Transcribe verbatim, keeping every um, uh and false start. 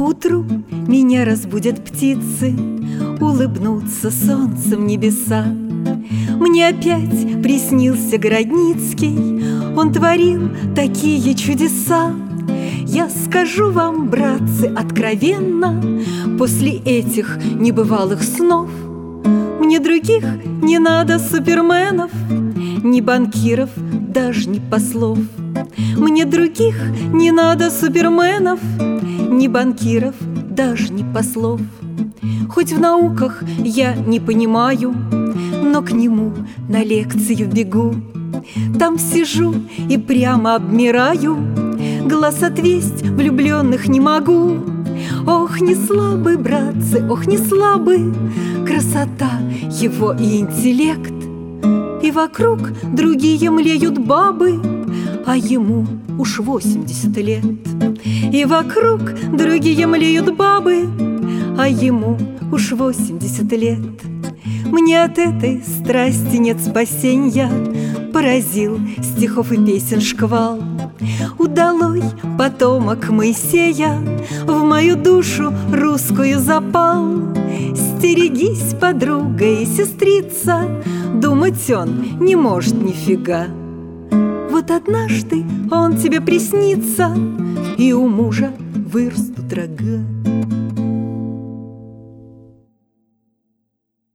Поутру меня разбудят птицы, улыбнутся солнцем небеса. Мне опять приснился Городницкий, он творил такие чудеса. Я скажу вам, братцы, откровенно, после этих небывалых снов мне других не надо суперменов, ни банкиров, даже ни послов. Мне других не надо суперменов, ни банкиров, даже ни послов. Хоть в науках я не понимаю, но к нему на лекцию бегу. Там сижу и прямо обмираю, глаз отвесть влюбленных не могу. Ох, не слабый, братцы, ох, не слабый, красота его и интеллект. И вокруг другие млеют бабы, а ему уж восемьдесят лет. И вокруг другие млеют бабы, а ему уж восемьдесят лет. Мне от этой страсти нет спасенья, поразил стихов и песен шквал. Удалой потомок Моисея в мою душу русскую запал. Стерегись, подруга и сестрица, думать он не может нифига. Вот однажды он тебе приснится, и у мужа вырастут рога.